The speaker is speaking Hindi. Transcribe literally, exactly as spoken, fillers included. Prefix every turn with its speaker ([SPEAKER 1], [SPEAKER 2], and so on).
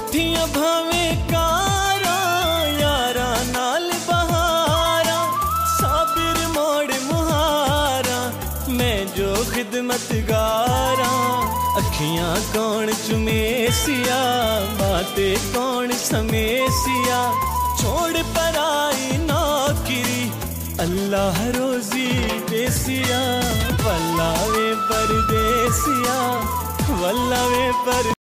[SPEAKER 1] कोठियां भावे कारा यारा नाल बहारा साबिर मोड़ मुहारा मैं जो खिदमतगारा अखियां कौन चुमेसिया बातें कौन समेसिया छोड़ पराई नौकरी अल्लाह रोजी देसिया वल्ला वे परदेसिया वल्ला वे पर